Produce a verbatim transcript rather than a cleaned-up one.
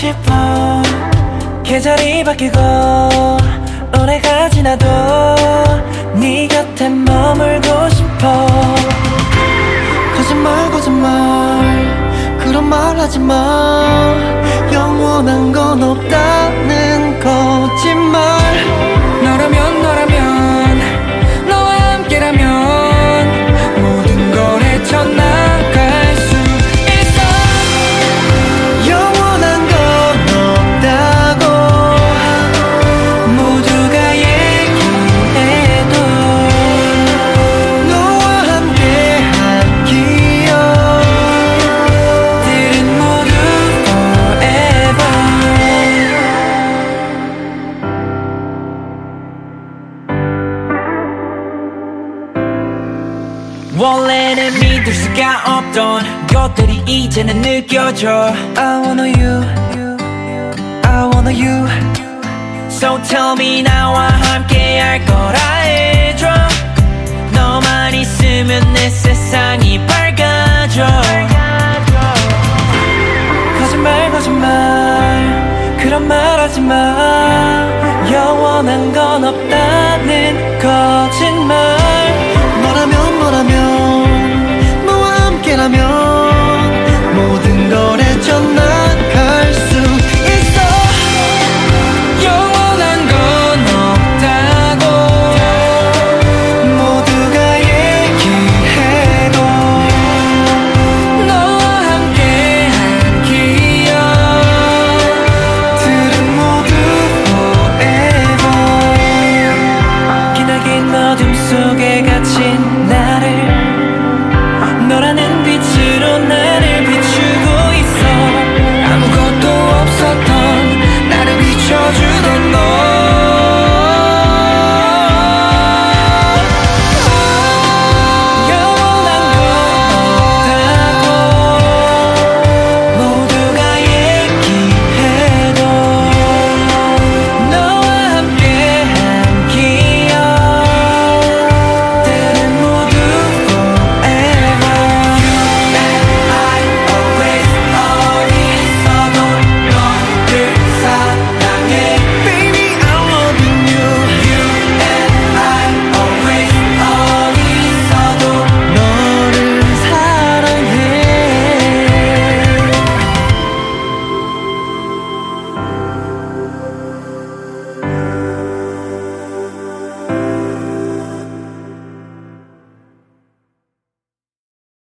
싶어. 계절이 바뀌고 올해가 지나도 네 곁에 머물고 싶어. 거짓말 거짓말 그런 말 하지마. 영원한 건 없다는 거짓말. 너라면 너라면 너와 함께라면 모든 걸 헤쳐나갈 수 있어. 영원한 건 없다고 모두가 얘기해도 너와 함께한 기억들은 모두 forever. 원래는 믿을 수가 없던 것들이 이제는 느껴져. I wanna you, I wanna you. So tell me 나와 함께 할 거라 해줘. 너만 있으면 내 세상이 밝아져. 거짓말 거짓말 그런 말 하지마. 영원한 건 없다.